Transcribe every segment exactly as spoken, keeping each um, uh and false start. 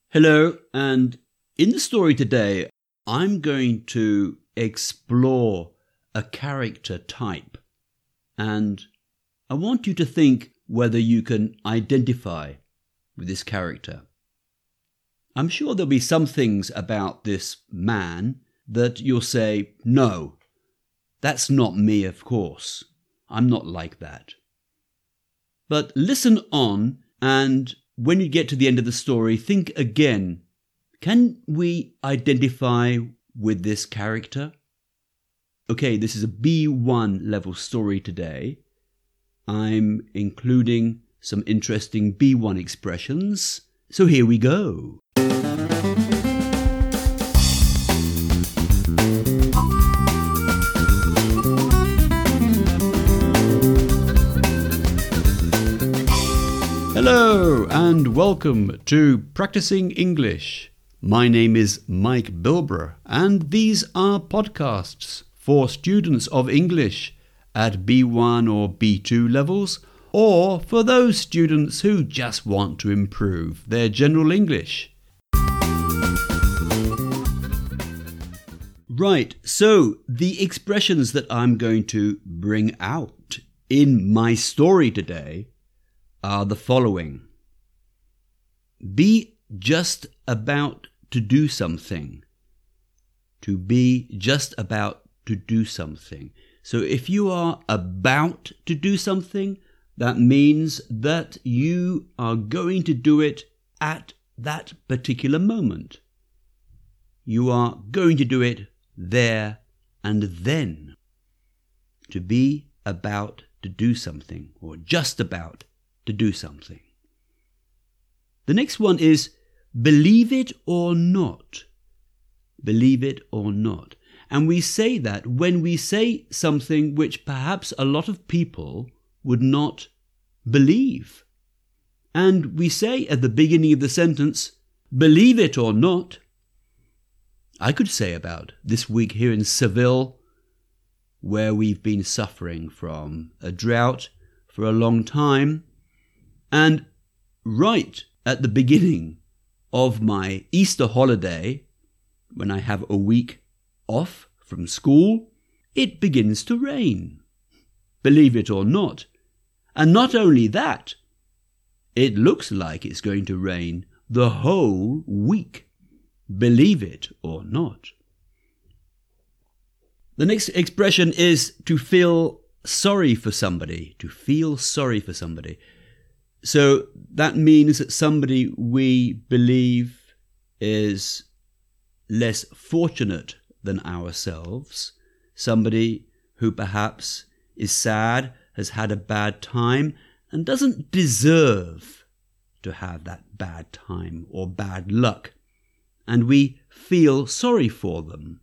Hello, and in the story today, I'm going to explore a character type, and I want you to think whether you can identify with this character. I'm sure there'll be some things about this man that you'll say, no, that's not me, of course. I'm not like that. But listen on, and when you get to the end of the story, think again, can we identify with this character? Okay, this is a B one level story today. I'm including some interesting B one expressions, so here we go. Hello and welcome to Practicing English. My name is Mike Bilbrough and these are podcasts for students of English at B one or B two levels, or for those students who just want to improve their general English. Right, so the expressions that I'm going to bring out in my story today are the following. Be just about to do something. To be just about to do something. So if you are about to do something, that means that you are going to do it at that particular moment. You are going to do it there and then. To be about to do something, or just about to do something. The next one is believe it or not. Believe it or not. And we say that when we say something which perhaps a lot of people would not believe. And we say at the beginning of the sentence, believe it or not. I could say about this week here in Seville, where we've been suffering from a drought for a long time. And right at the beginning of my Easter holiday, when I have a week off from school, it begins to rain. Believe it or not. And not only that, it looks like it's going to rain the whole week. Believe it or not. The next expression is to feel sorry for somebody. To feel sorry for somebody. So that means that somebody we believe is less fortunate than ourselves, somebody who perhaps is sad, has had a bad time, and doesn't deserve to have that bad time or bad luck, and we feel sorry for them.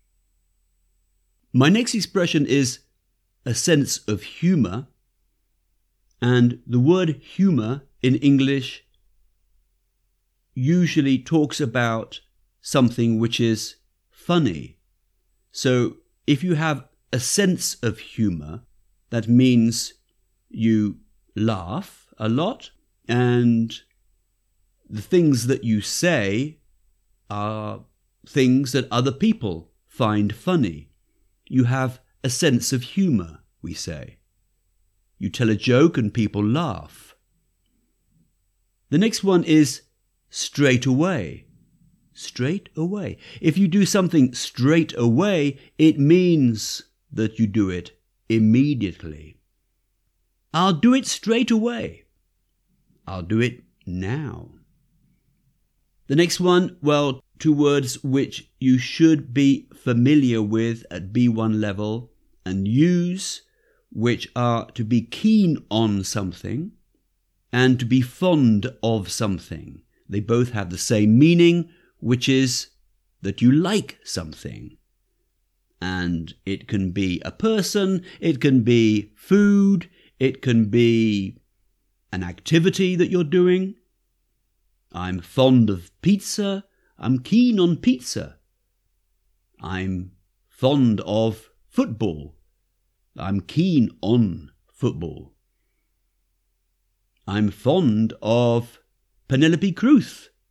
My next expression is a sense of humour. And the word humour in English usually talks about something which is funny. So if you have a sense of humour, that means you laugh a lot, and the things that you say are things that other people find funny. You have a sense of humour, we say. You tell a joke and people laugh. The next one is straight away. Straight away. If you do something straight away, it means that you do it immediately. I'll do it straight away. I'll do it now. The next one, well, two words which you should be familiar with at B one level and use, which are to be keen on something and to be fond of something. They both have the same meaning, which is that you like something. And it can be a person, it can be food, it can be an activity that you're doing. I'm fond of pizza, I'm keen on pizza. I'm fond of football. I'm keen on football. I'm fond of Penelope Cruz.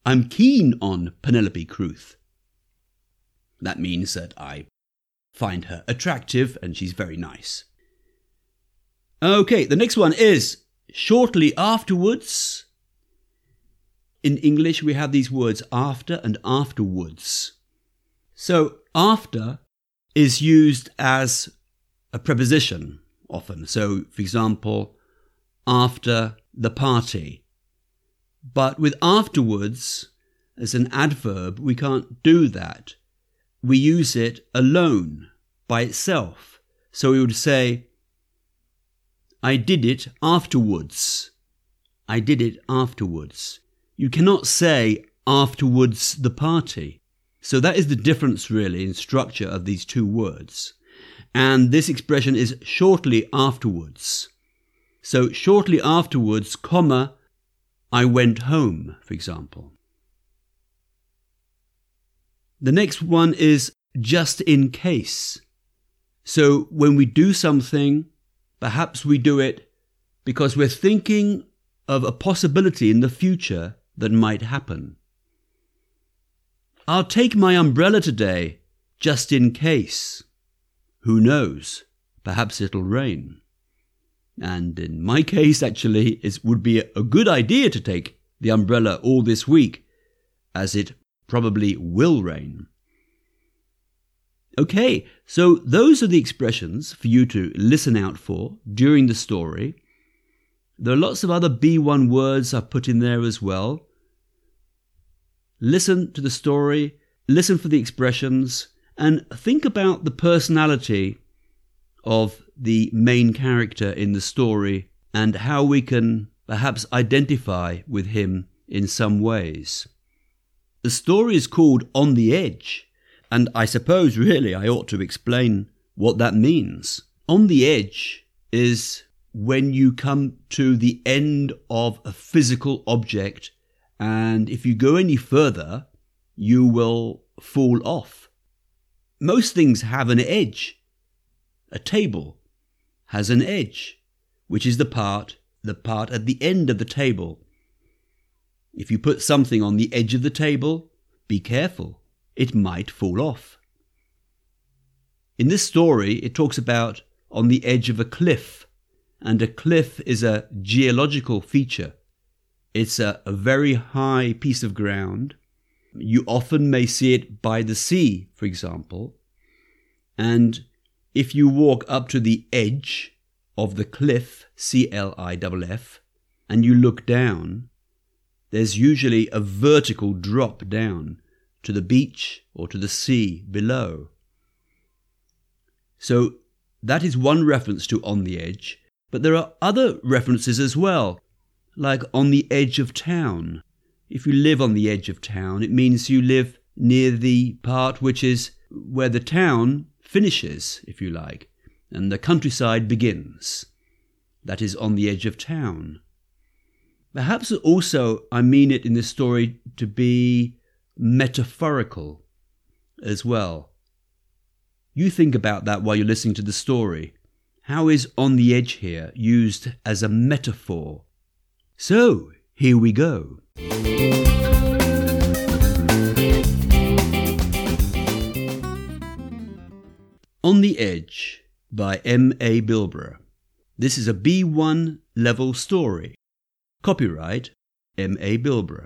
I'm keen on Penelope Cruz. That means that I find her attractive and she's very nice. Okay, the next one is shortly afterwards. In English, we have these words after and afterwards. So after is used as a preposition often. So, for example, after the party. But with afterwards, as an adverb, we can't do that. We use it alone, by itself. So we would say, I did it afterwards. I did it afterwards. You cannot say afterwards the party. So that is the difference really in structure of these two words. And this expression is shortly afterwards. So shortly afterwards, comma, I went home, for example. The next one is just in case. So when we do something, perhaps we do it because we're thinking of a possibility in the future that might happen. I'll take my umbrella today, just in case. Who knows? Perhaps it'll rain. And in my case, actually, it would be a good idea to take the umbrella all this week, as it probably will rain. Okay, so those are the expressions for you to listen out for during the story. There are lots of other B one words I've put in there as well. Listen to the story, listen for the expressions, and think about the personality of the main character in the story and how we can perhaps identify with him in some ways. The story is called On the Edge, and I suppose really I ought to explain what that means. On the edge is when you come to the end of a physical object, and if you go any further, you will fall off. Most things have an edge. A table has an edge, which is the part, the part at the end of the table. If you put something on the edge of the table, be careful, it might fall off. In this story, it talks about on the edge of a cliff, and a cliff is a geological feature. It's a, a very high piece of ground. You often may see it by the sea, for example. And if you walk up to the edge of the cliff, C L I F F, and you look down, there's usually a vertical drop down to the beach or to the sea below. So that is one reference to on the edge, but there are other references as well, like on the edge of town. If you live on the edge of town, it means you live near the part which is where the town finishes, if you like, and the countryside begins. That is on the edge of town. Perhaps also I mean it in this story to be metaphorical as well. You think about that while you're listening to the story. How is on the edge here used as a metaphor? So, here we go. On the Edge by M A Bilbrough. This is a B one level story. Copyright M A Bilbrough.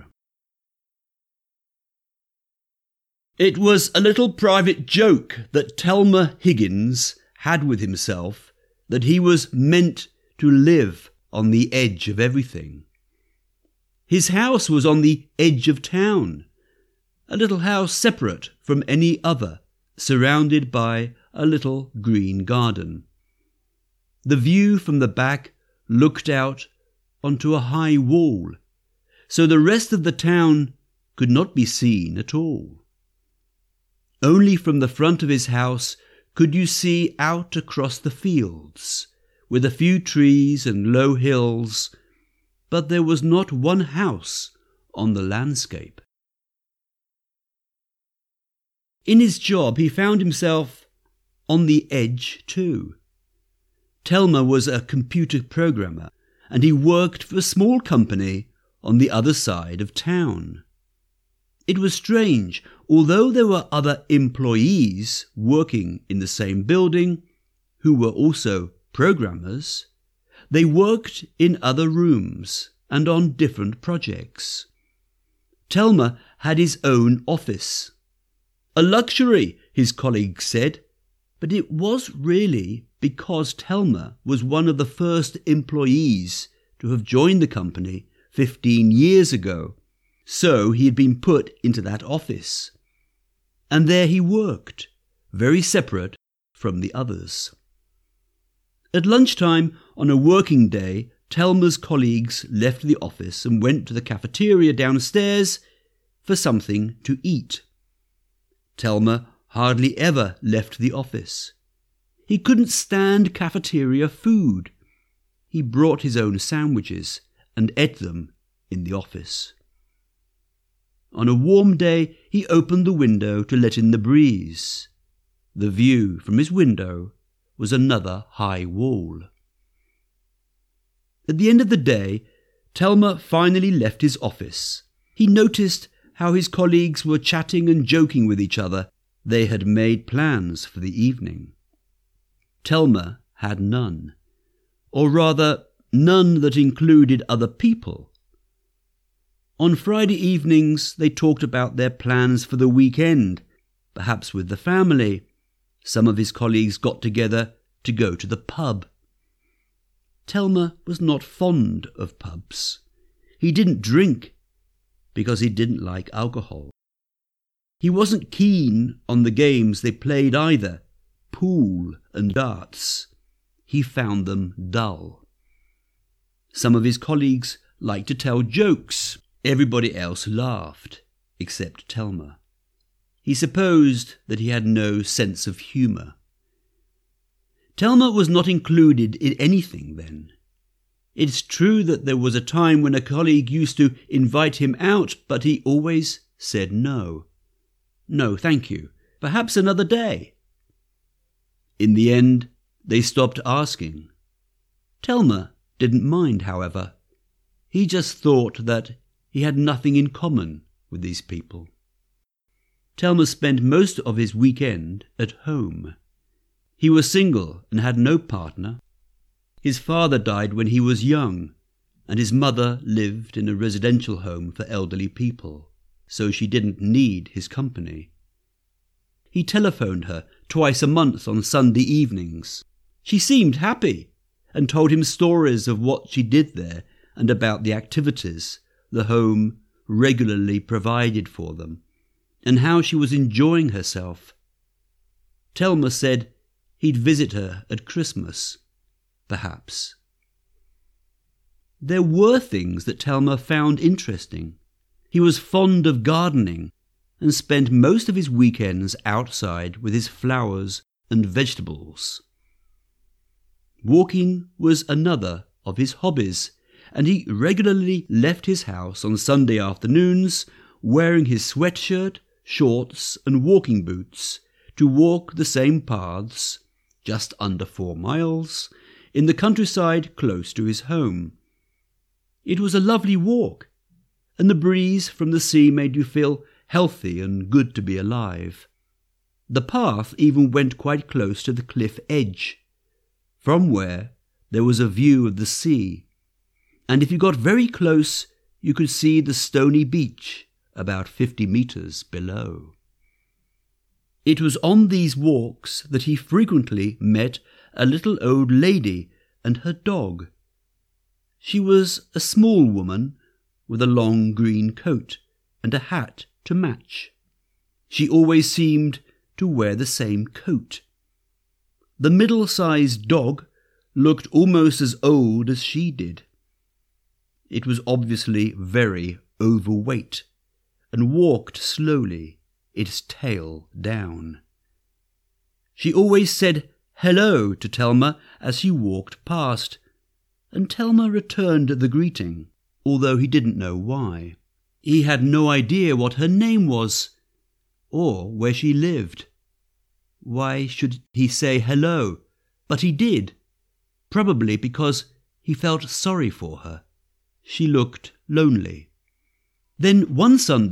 It was a little private joke that Telmer Higgins had with himself that he was meant to live on the edge of everything. His house was on the edge of town, a little house separate from any other, surrounded by a little green garden. The view from the back looked out onto a high wall, so the rest of the town could not be seen at all. Only from the front of his house could you see out across the fields, with a few trees and low hills, but there was not one house on the landscape. In his job he found himself on the edge too. Telmer was a computer programmer, and he worked for a small company on the other side of town. It was strange. Although there were other employees working in the same building, who were also programmers, they worked in other rooms and on different projects. Telmer had his own office. A luxury, his colleagues said, but it was really because Telmer was one of the first employees to have joined the company fifteen years ago, so he had been put into that office. And there he worked, very separate from the others. At lunchtime on a working day, Telmer's colleagues left the office and went to the cafeteria downstairs for something to eat. Telmer hardly ever left the office. He couldn't stand cafeteria food. He brought his own sandwiches and ate them in the office. On a warm day, he opened the window to let in the breeze. The view from his window was another high wall. At the end of the day, Telmer finally left his office. He noticed how his colleagues were chatting and joking with each other. They had made plans for the evening. Telmer had none, or rather, none that included other people. On Friday evenings, they talked about their plans for the weekend, perhaps with the family. Some of his colleagues got together to go to the pub. Telmer was not fond of pubs. He didn't drink because he didn't like alcohol. He wasn't keen on the games they played either, pool and darts. He found them dull. Some of his colleagues liked to tell jokes. Everybody else laughed, except Telmer. He supposed that he had no sense of humour. Telmer was not included in anything then. It's true that there was a time when a colleague used to invite him out, but he always said no. No, thank you. Perhaps another day. In the end, they stopped asking. Telmer didn't mind, however. He just thought that he had nothing in common with these people. Telmer spent most of his weekend at home. He was single and had no partner. His father died when he was young, and his mother lived in a residential home for elderly people, so she didn't need his company. He telephoned her twice a month on Sunday evenings. She seemed happy and told him stories of what she did there and about the activities the home regularly provided for them, and how she was enjoying herself. Telmer said he'd visit her at Christmas, perhaps. There were things that Telmer found interesting. He was fond of gardening and spent most of his weekends outside with his flowers and vegetables. Walking was another of his hobbies, and he regularly left his house on Sunday afternoons wearing his sweatshirt, shorts and walking boots to walk the same paths, just under four miles, in the countryside close to his home. It was a lovely walk, and the breeze from the sea made you feel healthy and good to be alive. The path even went quite close to the cliff edge, from where there was a view of the sea, and if you got very close you could see the stony beach about fifty metres below. It was on these walks that he frequently met a little old lady and her dog. She was a small woman with a long green coat and a hat to match. She always seemed to wear the same coat. The middle-sized dog looked almost as old as she did. It was obviously very overweight and walked slowly, its tail down. She always said hello to Telmer as he walked past, and Telmer returned the greeting, although he didn't know why. He had no idea what her name was, or where she lived. Why should he say hello? But he did, probably because he felt sorry for her. She looked lonely. Then one Sunday,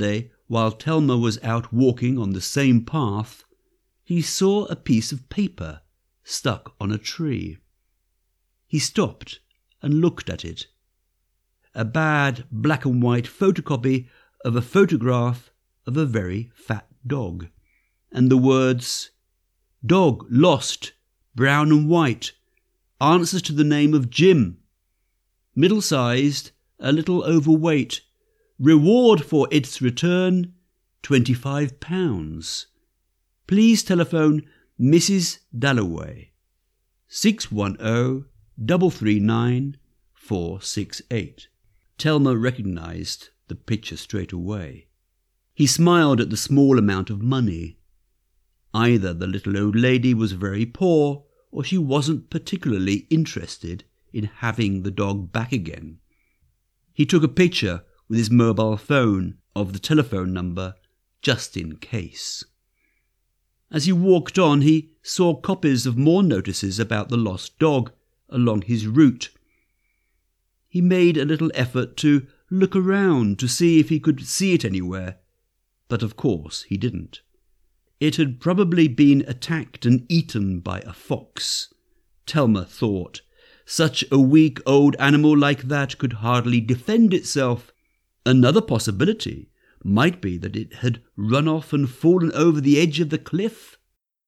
while Telma was out walking on the same path, he saw a piece of paper stuck on a tree. He stopped and looked at it. A bad black and white photocopy of a photograph of a very fat dog, and the words, "Dog lost, brown and white, answers to the name of Jim. Middle-sized, a little overweight. Reward for its return, twenty-five pounds. Please telephone Missus Dalloway, six one zero, three three nine, four six eight. Telma recognised the picture straight away. He smiled at the small amount of money. Either the little old lady was very poor, or she wasn't particularly interested in having the dog back again. He took a picture with his mobile phone of the telephone number, just in case. As he walked on, he saw copies of more notices about the lost dog along his route. He made a little effort to look around to see if he could see it anywhere, but of course he didn't. It had probably been attacked and eaten by a fox, Telma thought. Such a weak old animal like that could hardly defend itself. Another possibility might be that it had run off and fallen over the edge of the cliff.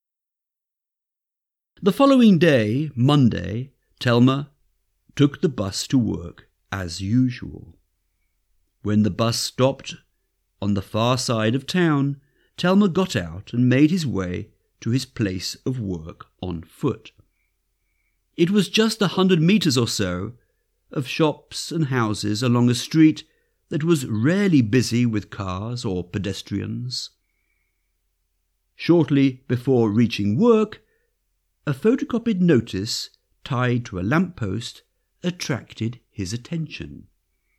The following day, Monday, Telma took the bus to work as usual. When the bus stopped on the far side of town, Telma got out and made his way to his place of work on foot. It was just a hundred metres or so of shops and houses along a street that was rarely busy with cars or pedestrians. Shortly before reaching work, a photocopied notice tied to a lamp-post attracted his attention.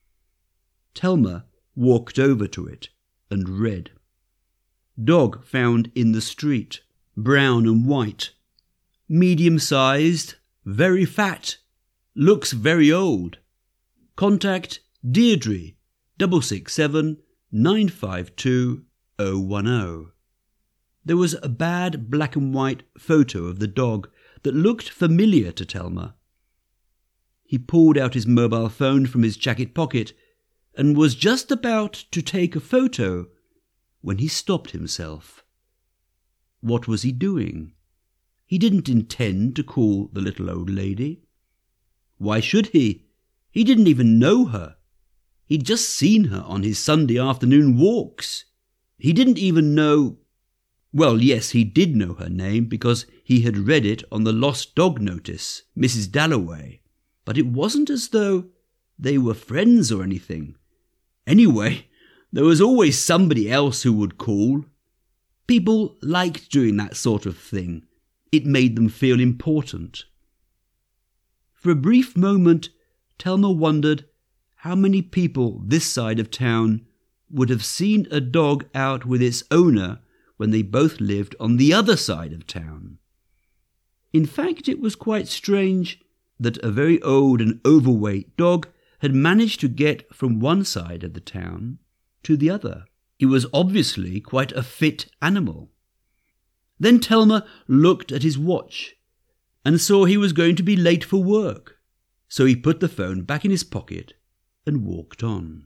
Telma walked over to it and read. Dog found in the street, brown and white, medium-sized, very fat, looks very old. Contact Deirdre, double six seven, nine five two, oh one oh. There was a bad black and white photo of the dog that looked familiar to Telma. He pulled out his mobile phone from his jacket pocket and was just about to take a photo when he stopped himself. What was he doing? He didn't intend to call the little old lady. Why should he? He didn't even know her. He'd just seen her on his Sunday afternoon walks. He didn't even know... Well, yes, he did know her name because he had read it on the lost dog notice, Missus Dalloway. But it wasn't as though they were friends or anything. Anyway, there was always somebody else who would call. People liked doing that sort of thing. It made them feel important. For a brief moment, Telma wondered how many people this side of town would have seen a dog out with its owner when they both lived on the other side of town. In fact, it was quite strange that a very old and overweight dog had managed to get from one side of the town to the other. He was obviously quite a fit animal. Then Telma looked at his watch and saw he was going to be late for work, so he put the phone back in his pocket and walked on.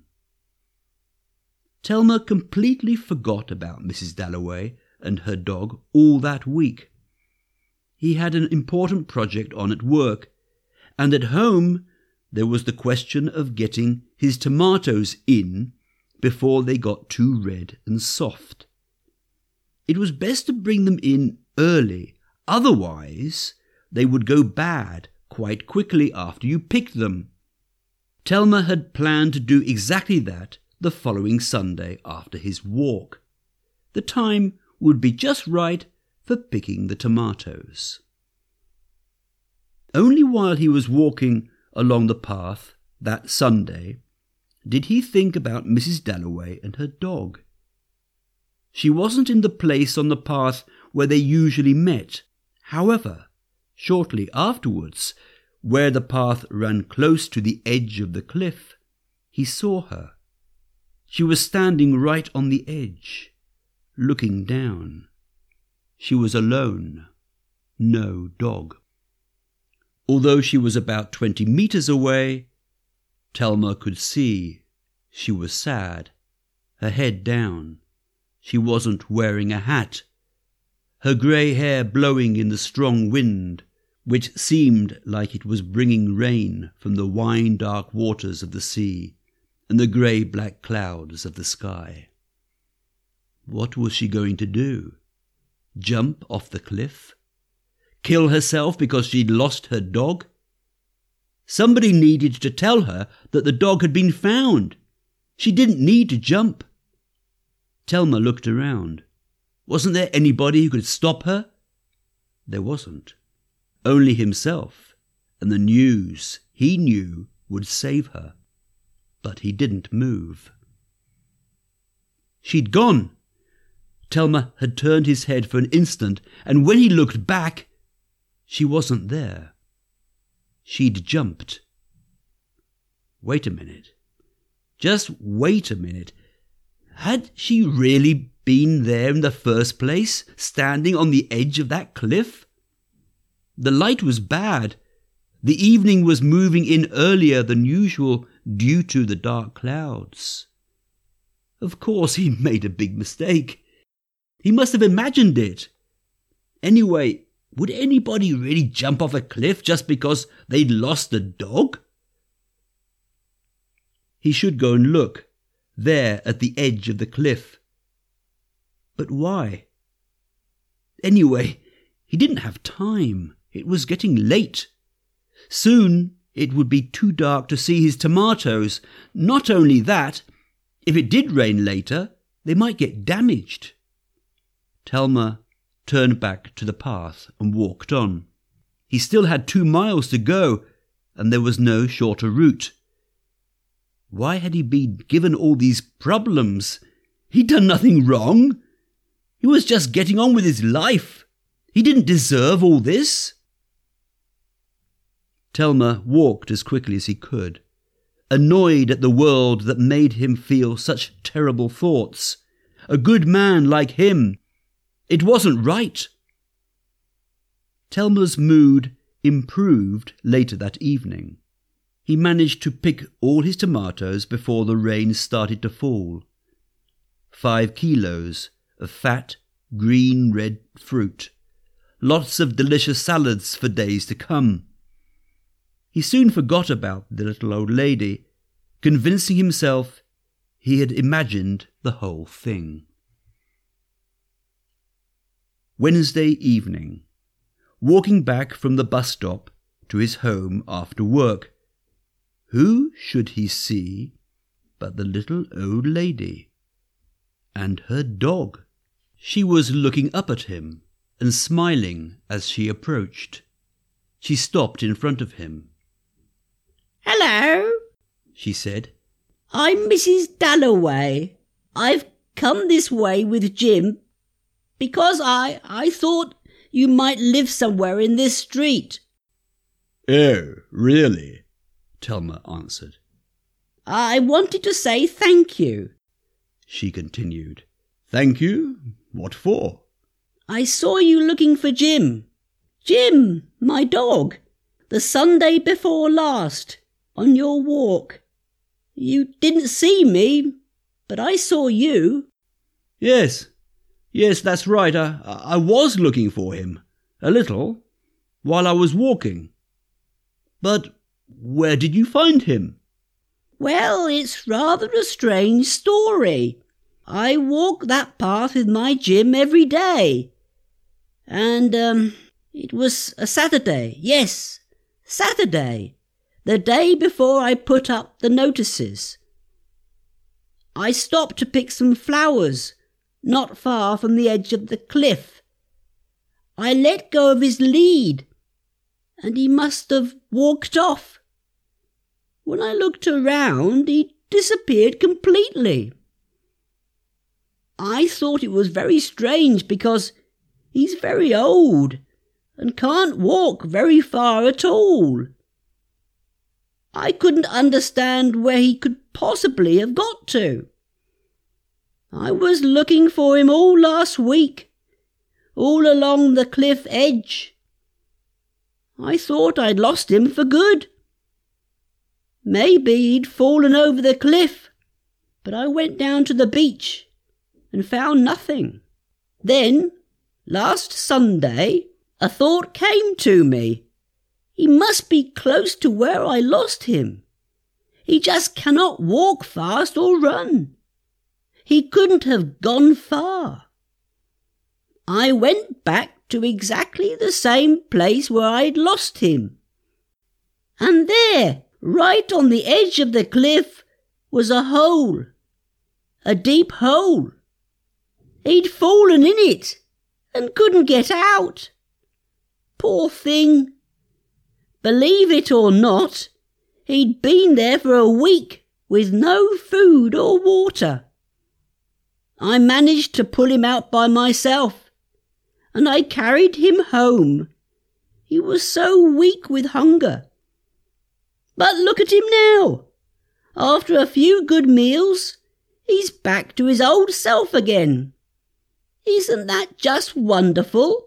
Telma completely forgot about Missus Dalloway and her dog all that week. He had an important project on at work, and at home there was the question of getting his tomatoes in before they got too red and soft. It was best to bring them in early, otherwise they would go bad quite quickly after you picked them. Telma had planned to do exactly that the following Sunday after his walk. The time would be just right for picking the tomatoes. Only while he was walking along the path that Sunday did he think about Missus Dalloway and her dog. She wasn't in the place on the path where they usually met. However, shortly afterwards, where the path ran close to the edge of the cliff, he saw her. She was standing right on the edge, looking down. She was alone. No dog. Although she was about twenty metres away, Thelma could see she was sad, her head down. She wasn't wearing a hat. Her grey hair blowing in the strong wind, which seemed like it was bringing rain from the wine-dark waters of the sea and the grey-black clouds of the sky. What was she going to do? Jump off the cliff? Kill herself because she'd lost her dog? Somebody needed to tell her that the dog had been found. She didn't need to jump. Thelma looked around. Wasn't there anybody who could stop her? There wasn't. Only himself and the news he knew would save her. But he didn't move. She'd gone. Thelma had turned his head for an instant, and when he looked back, she wasn't there. She'd jumped. Wait a minute. Just wait a minute. Had she really been there in the first place, standing on the edge of that cliff? The light was bad. The evening was moving in earlier than usual due to the dark clouds. Of course he'd made a big mistake. He must have imagined it. Anyway, would anybody really jump off a cliff just because they'd lost a dog? He should go and look, there at the edge of the cliff. But why? Anyway, he didn't have time. It was getting late. Soon it would be too dark to see his tomatoes. Not only that, if it did rain later, they might get damaged. Thelma turned back to the path and walked on. He still had two miles to go, and there was no shorter route. Why had he been given all these problems? He'd done nothing wrong. He was just getting on with his life. He didn't deserve all this. Thelma walked as quickly as he could, annoyed at the world that made him feel such terrible thoughts. A good man like him. It wasn't right. Thelma's mood improved later that evening. He managed to pick all his tomatoes before the rain started to fall. Five kilos of fat, green-red fruit. Lots of delicious salads for days to come. He soon forgot about the little old lady, convincing himself he had imagined the whole thing. Wednesday evening. Walking back from the bus stop to his home after work. Who should he see but the little old lady and her dog? She was looking up at him and smiling as she approached. She stopped in front of him. "Hello," she said. "I'm Missus Dalloway. I've come this way with Jim because I, I thought you might live somewhere in this street." "Oh, really?" Thelma answered. "I wanted to say thank you," she continued. "Thank you? What for?" "I saw you looking for Jim. Jim, my dog, the Sunday before last, on your walk. You didn't see me, but I saw you." Yes, yes, that's right. I, I was looking for him, a little, while I was walking. But where did you find him?" "Well, it's rather a strange story. I walk that path with my Jim every day. And, um, it was a Saturday. Yes, Saturday. The day before I put up the notices. I stopped to pick some flowers, not far from the edge of the cliff. I let go of his lead, and he must have walked off. When I looked around, he disappeared completely. I thought it was very strange because he's very old and can't walk very far at all. I couldn't understand where he could possibly have got to. I was looking for him all last week, all along the cliff edge. I thought I'd lost him for good. Maybe he'd fallen over the cliff, but I went down to the beach and found nothing. Then, last Sunday, a thought came to me. He must be close to where I lost him. He just cannot walk fast or run. He couldn't have gone far. I went back to exactly the same place where I'd lost him. And there, right on the edge of the cliff, was a hole. A deep hole. He'd fallen in it and couldn't get out. Poor thing. Believe it or not, he'd been there for a week with no food or water. I managed to pull him out by myself, and I carried him home. He was so weak with hunger. But look at him now. After a few good meals, he's back to his old self again. Isn't that just wonderful?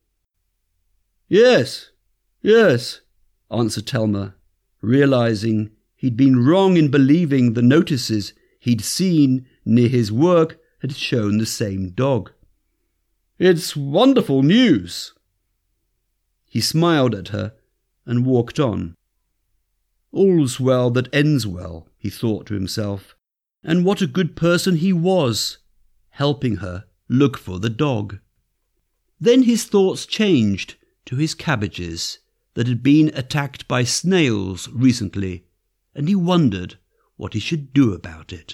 Yes, yes, answered Telma, realizing he'd been wrong in believing the notices he'd seen near his work had shown the same dog. It's wonderful news. He smiled at her and walked on. All's well that ends well, he thought to himself, and what a good person he was, helping her look for the dog. Then his thoughts changed to his cabbages that had been attacked by snails recently, and he wondered what he should do about it.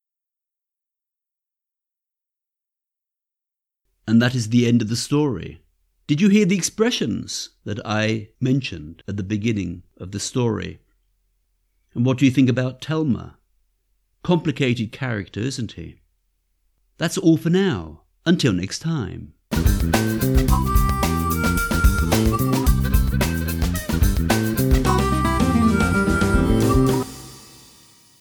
And that is the end of the story. Did you hear the expressions that I mentioned at the beginning of the story? And what do you think about Telma? Complicated character, isn't he? That's all for now. Until next time.